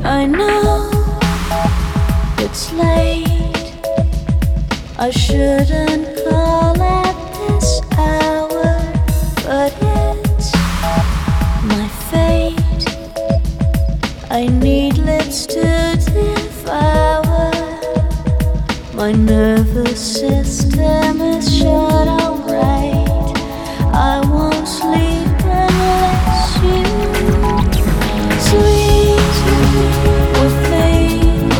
I know it's late. I shouldn't call at this hour, but it's my fate. I need lips to devour. My nervous system is shut alright. I won't sleep unless you sleep with me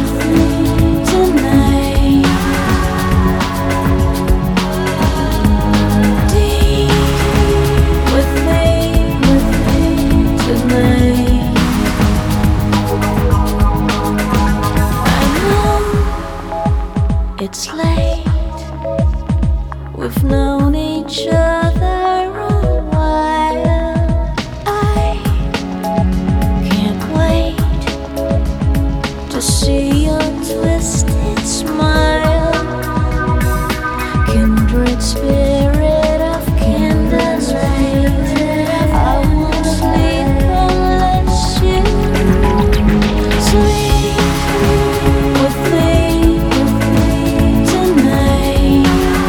tonight. Deep with me tonight. I know it's late. We've known each other a while. I can't wait to see your twisted smile. Kindred spirit of candlelight. I won't sleep unless you sleep with me tonight.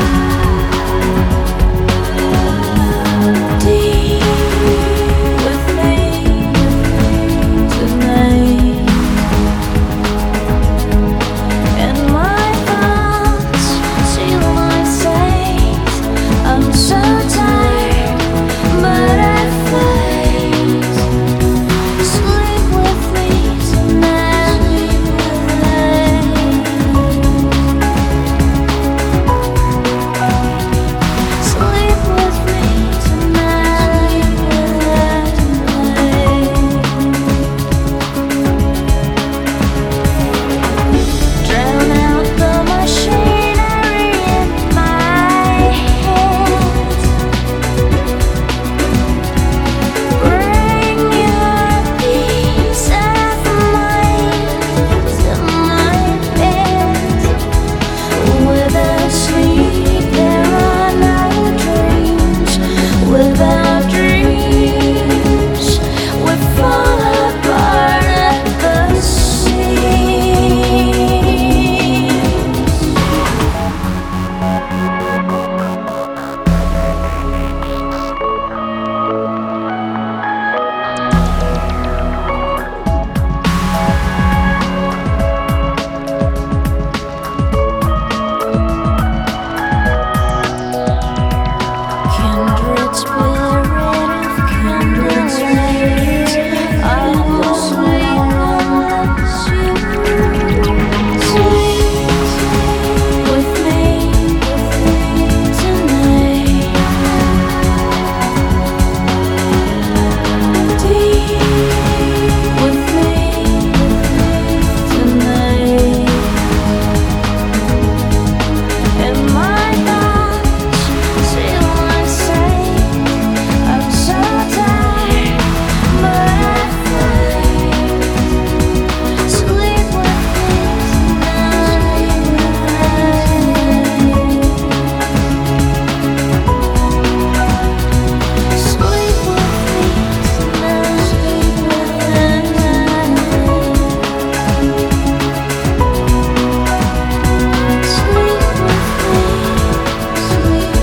Deep with me tonight. And my thoughts seal my fate. I'm so tired, but I fight. Sleep with me tonight. Sleep with me tonight. Drown out the machinery in my head. Bring your peace of mind to my bed. Without sleep, there are no dreams. Without dreams, we fall apart at the seams. Kindred spirit of candlelight. I will sleep unless you sleep with me tonight. Deep with me tonight. And my thoughts seal my fate. I'm so tired, but I fight. Sleep with me tonight. Sleep with me tonight. Sleep with me. Sleep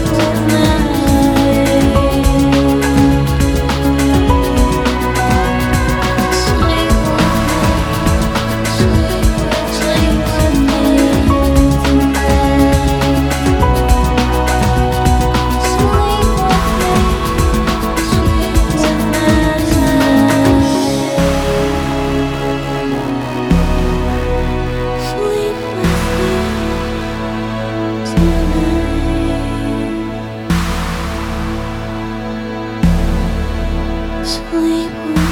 with me